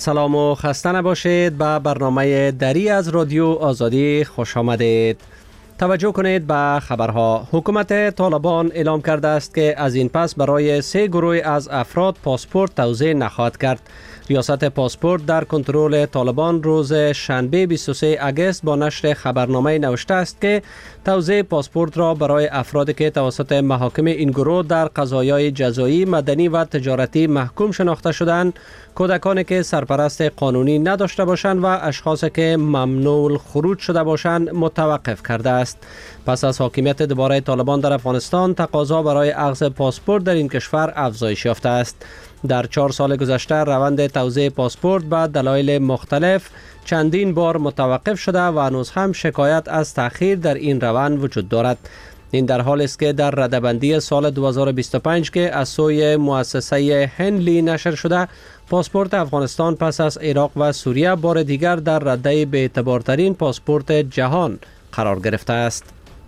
سلام و خسته نباشید. به برنامه دری از رادیو آزادی خوش آمدید. توجه کنید به خبرها. حکومت طالبان اعلام کرده است که از این پس برای 3 گروه از افراد پاسپورت توزیع نخواهد کرد. ریاست پاسپورت در کنترل طالبان روز شنبه 23 اگست با نشر خبرنامه نوشته است که توزیع پاسپورت را برای افرادی که توسط محاکم این گروه در قضایای جزایی، مدنی و تجارتی محکوم شناخته شدند، کودکانی که سرپرست قانونی نداشته باشند و اشخاصی که ممنوع الخروج شده باشند متوقف کرده است. پس از حاکمیت دوباره طالبان در افغانستان، تقاضا برای اخذ پاسپورت در این کشور افزایش یافته است. در 4 سال گذشته روند توزیع پاسپورت به دلایل مختلف چندین بار متوقف شده و هنوز هم شکایت از تأخیر در این روند وجود دارد. این در حالی است که در رده‌بندی سال 2025 که از سوی مؤسسه هنلی نشر شده، پاسپورت افغانستان پس از عراق و سوریه بار دیگر در رده بی‌اعتبارترین پاسپورت جهان قرار گرفته است.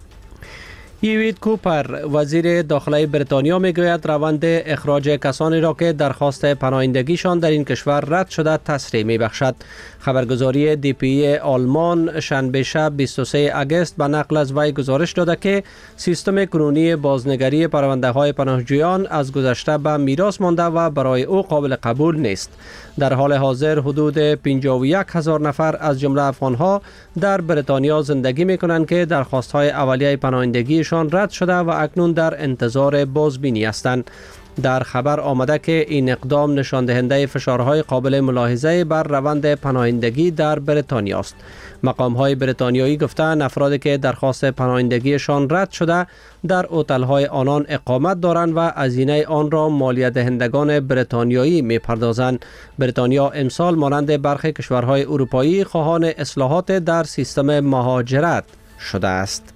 ایوید کوپر وزیر داخلی بریتانیا میگوید روند اخراج کسانی را که درخواست پناهندگیشان در این کشور رد شده تسریع میبخشد. خبرگزاری دی پی آلمان شنبه شب 23 اگست به نقل از وی گزارش داده که سیستم کنونی بازنگری پرونده های پناهجویان از گذشته به میراث مانده و برای او قابل قبول نیست. در حال حاضر حدود 51,000 نفر از جمله افغانها در بریتانیا زندگی میکنند که درخواست های اولیه پناهندگیشان رد شده و اکنون در انتظار بازبینی هستند. در خبر آمده که این اقدام نشان دهنده فشارهای قابل ملاحظه بر روند پناهندگی در بریتانیا است. مقام‌های بریتانیایی گفتند افرادی که درخواست پناهندگیشان رد شده در هتل‌های آنان اقامت دارند و هزینه آن را مالیه دهندگان بریتانیایی می‌پردازند. بریتانیا امسال مانند برخی کشورهای اروپایی خواهان اصلاحات در سیستم مهاجرت شده است.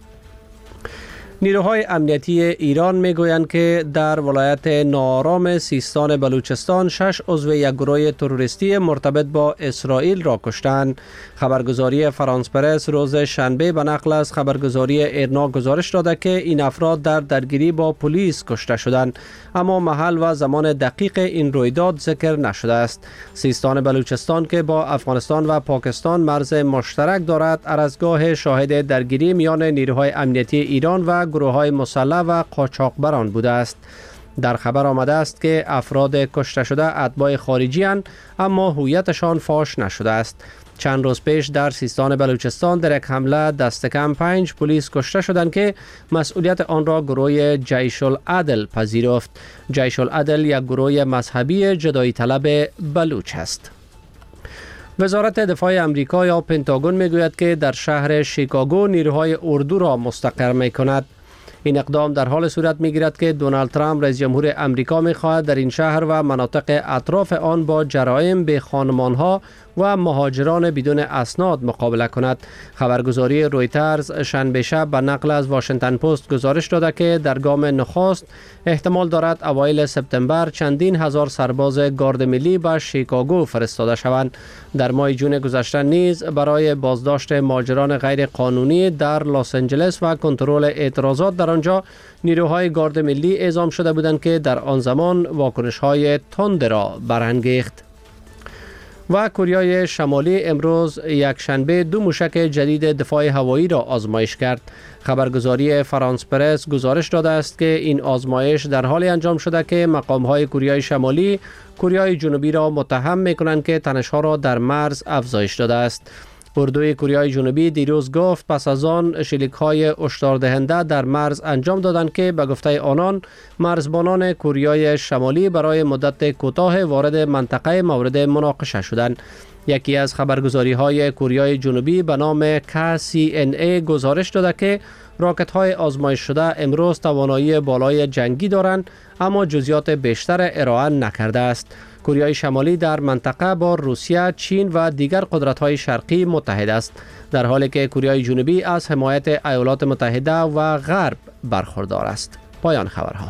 نیروهای امنیتی ایران میگویند که در ولایت ناآرام سیستان بلوچستان 6 عضو یک گروه تروریستی مرتبط با اسرائیل را کشتند. خبرگزاری فرانس پرس روز شنبه به نقل از خبرگزاری ایرنا گزارش داده که این افراد در درگیری با پلیس کشته شدند، اما محل و زمان دقیق این رویداد ذکر نشده است. سیستان بلوچستان که با افغانستان و پاکستان مرز مشترک دارد، عرضگاه شاهد درگیری میان نیروهای امنیتی ایران و گروه‌های مسلح و قاچاقبران بوده است. در خبر آمده است که افراد کشته شده اتباع خارجی اند، اما هویتشان فاش نشده است. چند روز پیش در سیستان بلوچستان در یک حمله دست کم 5 پلیس کشته شدند که مسئولیت آن را گروه جیش العدل پذیرفت. جیش العدل یک گروه مذهبی جدایی طلب بلوچ است. وزارت دفاع امریکا یا پنتاگون میگوید که در شهر شیکاگو نیروهای اردو را مستقر میکند. این اقدام در حال صورت میگیرد که دونالد ترامپ رئیس جمهور امریکا میخواهد در این شهر و مناطق اطراف آن با جرایم به خانمانها و مهاجران بدون اسناد مقابله کند. خبرگزاری رویترز شنبه شب به نقل از واشنگتن پست گزارش داده که در گام نخست احتمال دارد اوایل سپتامبر چندین هزار سرباز گارد ملی به شیکاگو فرستاده شوند. در ماه جون گذشته نیز برای بازداشت مهاجران غیر قانونی در لس آنجلس و کنترل اعتراضات در آنجا نیروهای گارد ملی اعزام شده بودند که در آن زمان واکنش‌های تند را برانگیخت. و کره شمالی امروز یک شنبه 2 موشک جدید دفاع هوایی را آزمایش کرد. خبرگزاری فرانس پرس گزارش داده است که این آزمایش در حالی انجام شده که مقام‌های کره شمالی کره جنوبی را متهم می‌کنند که تنش‌ها را در مرز افزایش داده است. اردوی کره جنوبی دیروز گفت پس از آن شلیک‌های هشداردهنده در مرز انجام دادند که به گفته آنان مرزبانان کره شمالی برای مدت کوتاه وارد منطقه مورد مناقشه شدند. یکی از خبرگزاری‌های کره جنوبی به نام KCNA گزارش داده که راکت‌های آزمایش شده امروز توانایی بالای جنگی دارند، اما جزئیات بیشتر ارائه نکرده است. کره شمالی در منطقه با روسیه، چین و دیگر قدرت‌های شرقی متحد است، در حالی که کره جنوبی از حمایت ایالات متحده و غرب برخوردار است. پایان خبرها.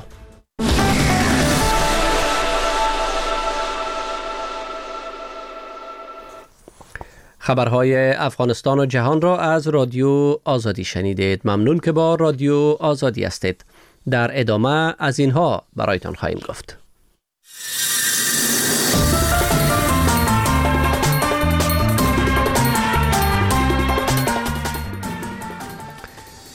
خبرهای افغانستان و جهان را از رادیو آزادی شنیدید. ممنون که با رادیو آزادی هستید. در ادامه از اینها برایتان خواهیم گفت.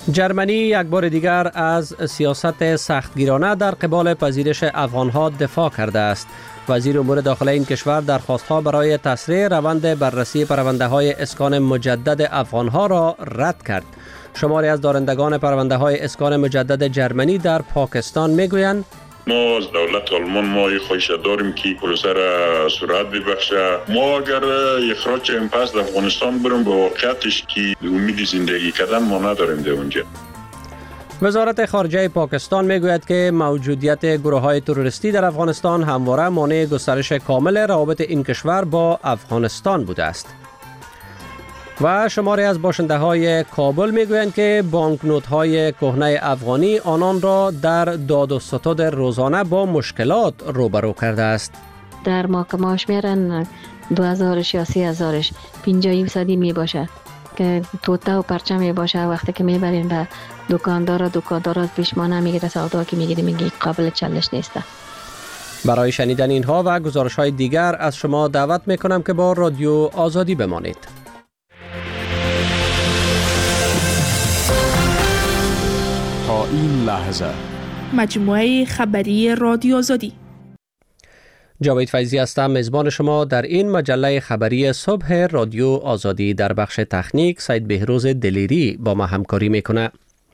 جرمنی یک بار دیگر از سیاست سختگیرانه در قبال پذیرش افغانها دفاع کرده است. وزیر امور داخلی این کشور درخواست‌ها برای تسریع روند بررسی پرونده‌های اسکان مجدد افغانها را رد کرد. شماری از دارندگان پرونده‌های اسکان مجدد جرمنی در پاکستان میگویند ما از دولت آلمان ما خواهش داریم که پروسه را سرعت ببخشه. ما اگر اخراج این پس در افغانستان بریم به واقعیتش که امید زندگی کردن ما نداریم در اونجا. وزارت خارجه پاکستان میگوید که موجودیت گروه‌های تروریستی در افغانستان همواره مانع گسترش کامل روابط این کشور با افغانستان بوده است. و شماری از باشنده‌های کابل میگویند که بانکنوت‌های کهنه افغانی آنان را در داد و ستد روزانه با مشکلات روبرو کرده است. در محکمه‌اش میرن 2000 یا 3000 50% می باشه که توته و پرچم می باشه. وقتی که میبرین به دکاندار پیشمانه میگیره سودا که میگه قابل چالش نیست. برای شنیدن اینها و گزارش‌های دیگر از شما دعوت میکنم که با رادیو آزادی بمانید. تا این لحظه مجموعه خبری رادیو آزادی. جاوید فیضی هستم، میزبان شما در این مجله خبری صبح رادیو آزادی. در بخش تکنیک سید بهروز دلیری با ما همکاری میکنه.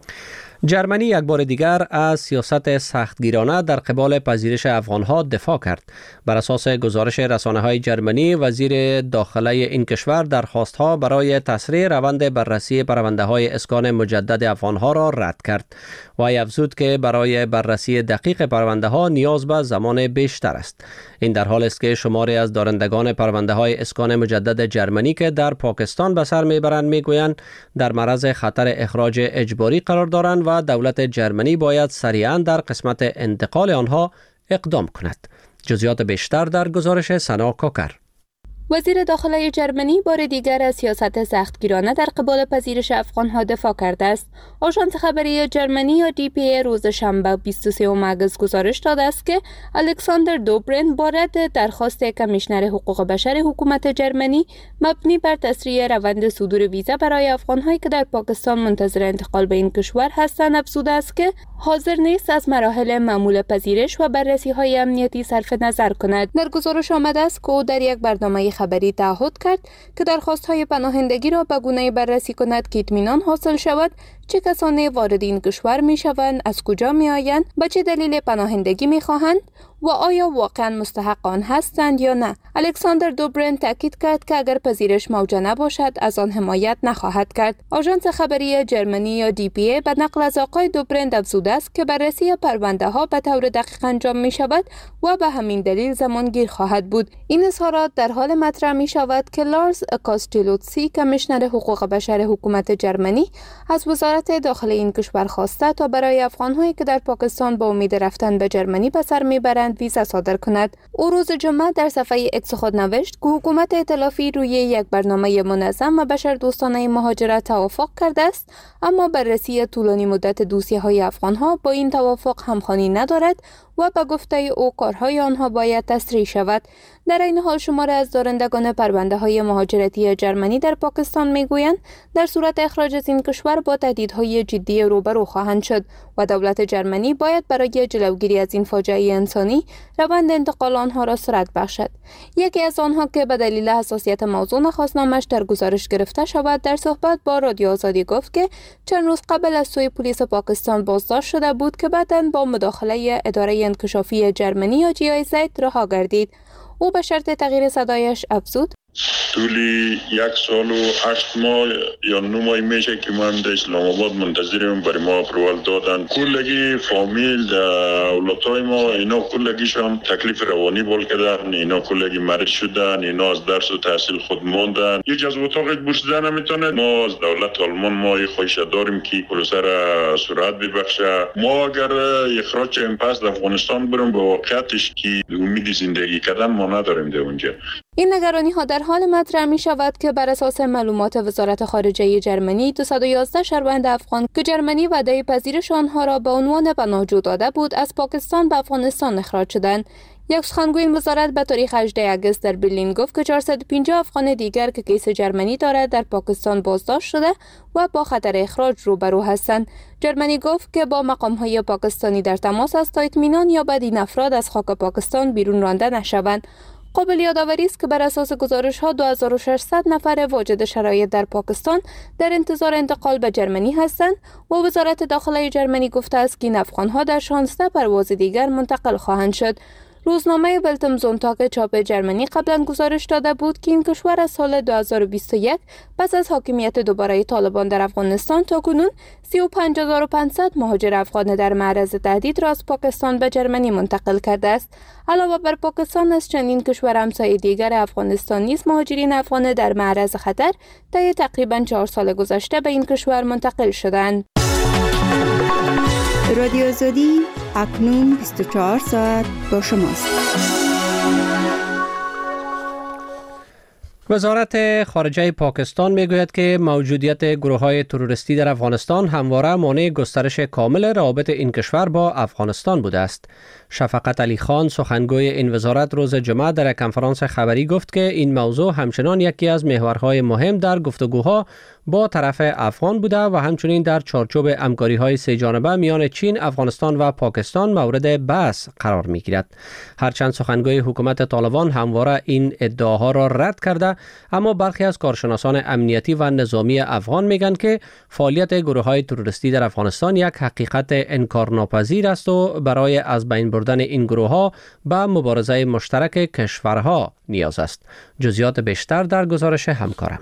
جرمنی یک بار دیگر از سیاست سختگیرانه در قبال پذیرش افغانها دفاع کرد. بر اساس گزارش رسانه‌های جرمنی، وزیر داخلی این کشور درخواست‌ها برای تسریع روند بررسی پرونده‌های اسکان مجدد افغانها را رد کرد. وی افزود که برای بررسی دقیق پرونده‌ها نیاز به زمان بیشتر است. این در حالی است که شماری از دارندگان پرونده‌های اسکان مجدد جرمنی که در پاکستان به سر میبرند میگویند در معرض خطر اخراج اجباری قرار دارند و دولت جرمنی باید سریعاً در قسمت انتقال آنها اقدام کند. جزئیات بیشتر در گزارش سنا کوکر. وزیر داخلی جرمنی بار دیگر از سیاست سختگیرانه در قبال پذیرش افغانها دفاع کرده است. آژانس خبری جرمنی یا DPA روز شنبه 23 مگس گزارش داده است که الکساندر دوبرین با رد درخواست کمیشنر حقوق بشر حکومت جرمنی مبنی بر تسریع روند صدور ویزا برای افغانهایی که در پاکستان منتظر انتقال به این کشور هستند افزوده است که حاضر نیست از مراحل معمول پذیرش و بررسی‌های امنیتی صرف نظر کند. در گزارش آمده است که او در یک برنامه خبری تعهد کرد که درخواست‌های پناهندگی را به گونه‌ای بررسی کند که اطمینان حاصل شود چه کسانی وارد این کشور می‌شوند، از کجا می‌آیند، به چه دلیل پناهندگی می‌خواهند و آیا واقعا مستحق آن هستند یا نه. الکساندر دوبرین تاکید کرد که اگر پذیرش موجه نباشد از آن حمایت نخواهد کرد. آژانس خبری جرمنی یا DPA به نقل از آقای دوبرین افزوده است که بررسی پرونده‌ها به طور دقیق انجام می‌شود و به همین دلیل زمانگیر خواهد بود. این اظهارات در حال مطرح می‌شود که لارز کاستیلوتسی کمیشنر حقوق بشر حکومت جرمنی از وزارت داخلی این کشور خواسته تا برای افغان‌هایی که در پاکستان با امید رفتن به جرمنی به سر می‌برند ویزا صادر کند. او روز جمعه در صفحه اکس خود نوشت که حکومت ائتلافی روی یک برنامه منظم و بشردوستانه مهاجرت توافق کرده است، اما بررسی طولانی مدت دوسیه‌های افغان‌ها با این توافق همخوانی ندارد و به گفته او کارهای آنها باید تسریع شود. در این حال شماره از دارندگان پرونده‌های مهاجرتی جرمنی در پاکستان میگویند در صورت اخراج از این کشور با تهدیدهای جدی روبرو خواهند شد و دولت جرمنی باید برای جلوگیری از این فاجعه انسانی روند انتقال آنها را سرعت بخشد. یکی از آنها که به دلیل حساسیت موضوع نخواست نامش در گزارش گرفته شود در صحبت با رادیو آزادی گفت که چند روز قبل از سوی پلیس پاکستان بازداشت شده بود که بعداً با مداخله اداره انکشافی جرمنی یا GIZ رها گردید. او به شرط تغییر صدایش افزود: طولی 1 سال و 8 ماه یا 9 ماه میشه که ما در اسلام آباد منتظریم برای ما اپروال دادن. کلگی فامیل اولادای ما اینا کلگیشان تکلیف روانی بول کردن، اینا کلگی مرد شدن، اینا از درس و تحصیل خود ماندن. یک از اتاق بورسیده نمیتونه. ما از دولت آلمان ما خواهش داریم که پروسه را سرعت ببخشه. ما اگر اخراج این پس در افغانستان بریم به واقعیتش که امید زندگی کردن ما نداریم در اونجا. این نگرانی ها در حال مطرح می شود که بر اساس معلومات وزارت خارجه جرمنی 211 شهروند افغان که جرمنی وعده پذیرش آنها را به عنوان پناهجو داده بود از پاکستان به افغانستان اخراج شدند. یک سخنگوی این وزارت به تاریخ 18 اگست در برلین گفت که 450 افغان دیگر که کیس جرمنی دارد در پاکستان بازداشت شده و با خطر اخراج روبرو هستند. جرمنی گفت که با مقام‌های پاکستانی در تماس است تا اطمینان یابد این افراد از خاک پاکستان بیرون رانده نشوند. قابل یادآوری است که بر اساس گزارش‌ها 2600 نفر واجد شرایط در پاکستان در انتظار انتقال به جرمنی هستند و وزارت داخله جرمنی گفته است که این افغان‌ها در 16 پرواز دیگر منتقل خواهند شد. روزنامه ولتمزونتاگ چاپ جرمنی قبلا گزارش داده بود که این کشور از سال 2021 پس از حاکمیت دوباره طالبان در افغانستان تاکنون 35500 مهاجر افغان در معرض تهدید را از پاکستان به جرمنی منتقل کرده است. علاوه بر پاکستان از چندین کشور همسایه دیگر افغانستان نیز مهاجرین افغان در معرض خطر طی تقریبا 4 سال گذشته به این کشور منتقل شدند. رادیو آزادی اکنون 24 ساعت با شماست. وزارت خارجه پاکستان میگوید که موجودیت گروه‌های تروریستی در افغانستان همواره مانع گسترش کامل روابط این کشور با افغانستان بوده است. شفقت علی خان سخنگوی این وزارت روز جمعه در یک کنفرانس خبری گفت که این موضوع همچنان یکی از محورهای مهم در گفتگوها با طرف افغان بوده و همچنین در چارچوب همکاری‌های سه جانبه میان چین، افغانستان و پاکستان مورد بحث قرار می‌گیرد. هرچند سخنگوی حکومت طالبان همواره این ادعاها را رد کرده، اما برخی از کارشناسان امنیتی و نظامی افغان میگن که فعالیت گروه‌های تروریستی در افغانستان یک حقیقت انکارناپذیر است و برای از بین بردن این گروه‌ها به مبارزه مشترک کشورها نیاز است. جزئیات بیشتر در گزارش همکارم.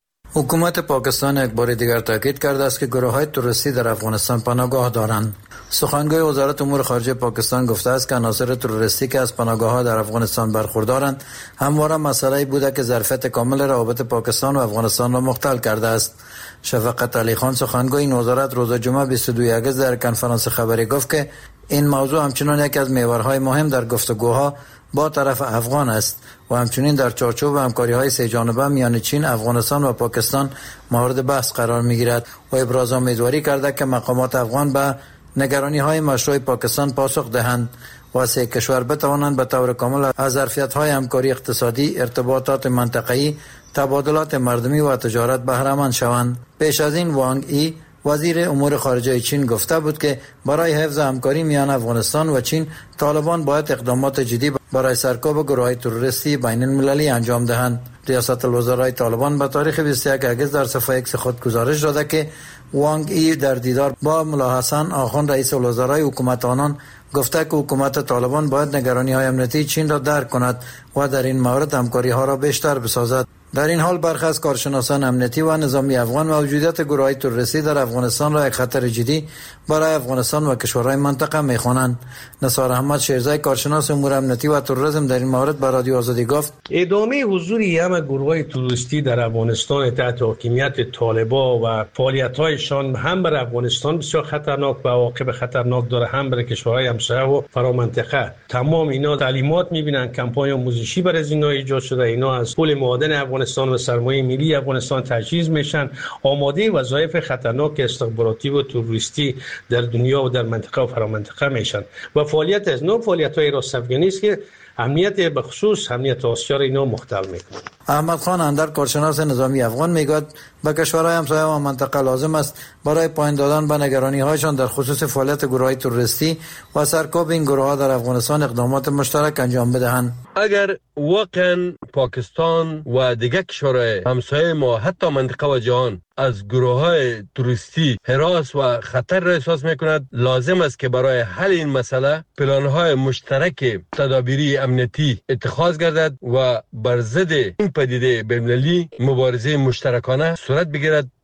حکومت پاکستان یک بار دیگر تاکید کرده است که گروه‌های تروریستی در افغانستان پناهگاه دارند. سخنگوی وزارت امور خارجه پاکستان گفته است که عناصر تروریستی که از پناهگاه‌ها در افغانستان برخوردارند همواره مسئله‌ای بوده که ظرفیت کامل روابط پاکستان و افغانستان را مختل کرده است. شفقت علی خان سخنگوی این وزارت روز جمعه 22 اگست در کنفرانس خبری گفت که این موضوع همچنان یکی از محورهای مهم در گفتگوها با طرف افغان است و همچنین در چارچوب همکاری‌های سه جانبه میان چین، افغانستان و پاکستان مورد بحث قرار می‌گیرد و ابراز امیدواری کرده که مقامات افغان به نگرانی‌های مشروع پاکستان پاسخ دهند و سه کشور بتوانند به طور کامل از ظرفیت‌های همکاری اقتصادی، ارتباطات منطقه‌ای، تبادلات مردمی و تجارت بهره مند شوند. پیش از این وانگ ای وزیر امور خارجه چین گفته بود که برای حفظ همکاری میان افغانستان و چین طالبان باید اقدامات جدی برای سرکوب گروه‌های تروریستی بین المللی انجام دهند. ریاست الوزرای طالبان به تاریخ 21 اگست در صفحه ایکس خود گزارش داده که وانگ ای در دیدار با ملا حسن آخوند رئیس الوزرای حکومت آنان گفته که حکومت طالبان باید نگرانی‌های امنیتی چین را درک کند و در این مورد همکاری‌ها را بیشتر بسازد. در این حال برخی از کارشناسان امنیتی و نظامی افغان موجودیت گروه‌های تروریستی در افغانستان را یک خطر جدی برای افغانستان و کشورهای منطقه می‌خوانند. نثار احمد شیرزای کارشناس امور امنیتی و تروریسم در این مورد به رادیو آزادی گفت ادامه حضور همه گروه‌های تروریستی در افغانستان تحت حاکمیت طالبان و فعالیت‌هایشان هم بر افغانستان بسیار خطرناک و عواقب خطرناک داره، هم بر کشورهای همسایه و فرامنطقه. تمام اینا تعلیمات می‌بینن، کمپاین آموزشی برای اینا ایجاد شده، اینا از پول معادن افغانستان و سرمایه ملی افغانستان تجهیز میشن، آماده وظایف خطرناک استخباراتی و تروریستی در دنیا و در منطقه و فرامنطقه میشن و فعالیت از نوع فعالیت‌های راست افغانی است که امنیت به خصوص امنیت آسیا را اینا مختل میکنه. احمد خان اندر کارشناس نظامی افغان میگوید به کشورهای همسایه و منطقه لازم است برای پایان دادن به نگرانی‌هایشان در خصوص فعالیت گروه‌های تروریستی و سرکوب این گروه‌ها در افغانستان اقدامات مشترک انجام بدهند. اگر واقعا پاکستان و دیگر کشورهای همسایه ما حتی منطقه و جهان از گروه‌های تروریستی هراس و خطر را احساس می‌کند، لازم است که برای حل این مسئله پلان‌های مشترک تدابیری امنیتی اتخاذ گردد و بر ضد این پدیده بین‌المللی مبارزه مشترکانه صورت بگیرد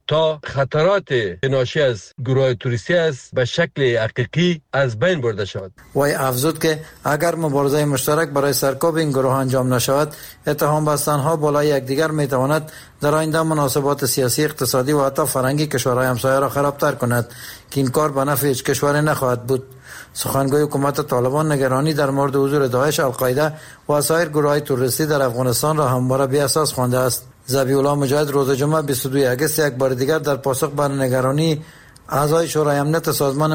تا خطرات ناشی از گروه توریستی است به شکل حقیقی از بین برده شود. وی افزود که اگر مبارزه مشترک برای سرکوب این گروه انجام نشود، اتهام بستنها بالای یکدیگر میتواند در آینده مناسبات سیاسی، اقتصادی و حتی فرهنگی کشورهای همسایه را خرابتر کند که این کار به نفع هیچ کشوری نخواهد بود. سخنگوی حکومت طالبان نگرانی در مورد حضور داعش، القاعده و سایر گروه‌های تروریستی در افغانستان را همواره بی اساس خوانده است. ذبیح الله مجاهد روز جمعه 22 اگست یک بار دیگر در پاسخ بر نگرانی اعضای شورای امنیت سازمان